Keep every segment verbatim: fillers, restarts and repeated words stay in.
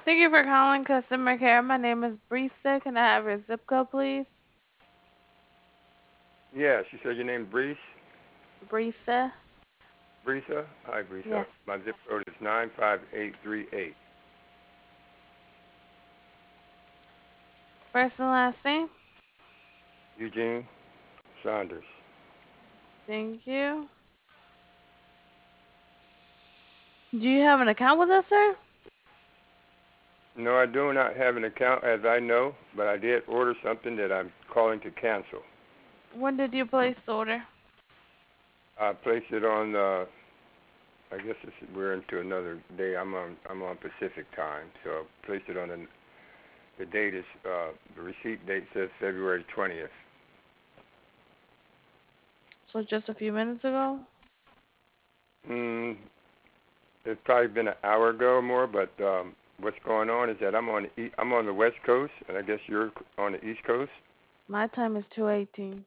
Thank you for calling customer care. My name is Brisa. Can I have your zip code, please? Yeah, she said your name Brees. Brisa? Brisa? Hi, Brisa. Yes. My zip code is nine five eight three eight. First and last name? Eugene Saunders. Thank you. Do you have an account with us, sir? No, I do not have an account as I know, but I did order something that I'm calling to cancel. When did you place the order? I placed it on. Uh, I guess this is, we're into another day. I'm on. I'm on Pacific time, so I placed it on. An, the date is. Uh, the receipt date says February twentieth. So just a few minutes ago? Mm, it's probably been an hour ago or more, but um, what's going on is that I'm on the e- I'm on the West Coast, and I guess you're on the East Coast. My time is two eighteen.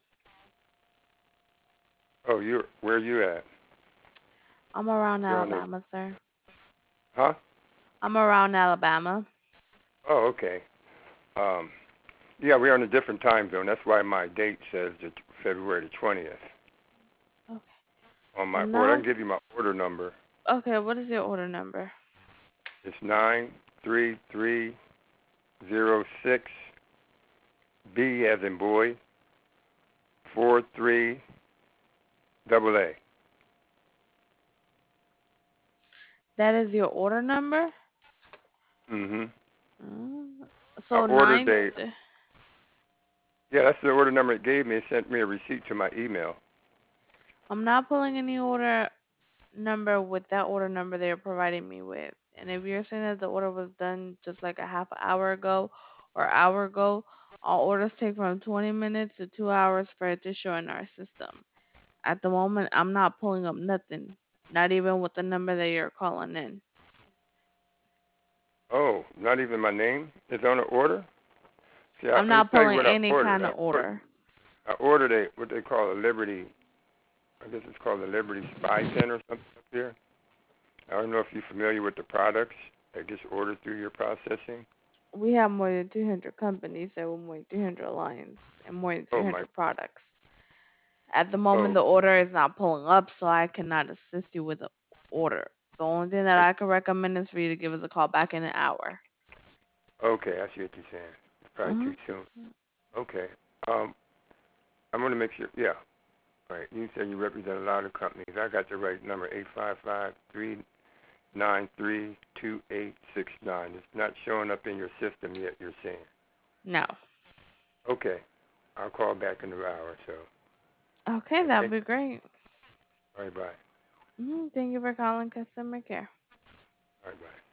Oh, you're where you at? I'm around You're on the Alabama, sir. huh? I'm around Alabama. Oh, okay. Um, yeah, we're on a different time zone. That's why my date says the t- February the twentieth Okay. on my I'm order. I not. can give you my order number. Okay, what is your order number? It's nine three three zero six B as in boy four three double A. That is your order number? Mhm. Mm, I So ordered nine. a yeah. That's the order number it gave me. It sent me a receipt to my email. I'm not pulling any order number with that order number they're providing me with. And if you're saying that the order was done just like a half hour ago or hour ago, all orders take from twenty minutes to two hours for it to show in our system. At the moment, I'm not pulling up nothing, not even with the number that you're calling in. Oh, not even my name is on the order. See, I, I'm let me not tell you pulling what I any ordered. kind I of ordered, order. I ordered a what they call a Liberty. I guess it's called the Liberty Spy Pen or something up here. I don't know if you're familiar with the products that gets ordered through your processing. We have more than three hundred companies that with more than three hundred lines and more than Oh my. three hundred products. At the moment, Oh, the order is not pulling up, so I cannot assist you with the order. The only thing that I can recommend is for you to give us a call back in an hour. okay. I see what you're saying. It's probably Hmm. too soon. Okay. Um, I'm gonna make sure. Yeah. All right. You said you represent a lot of companies. I got the right number. Eight five five three nine three two eight six nine. It's not showing up in your system yet. You're saying. No. Okay. I'll call back in an hour. So. Okay, I that'd think. be great. Bye bye. Hmm. Thank you for calling customer care. Bye bye.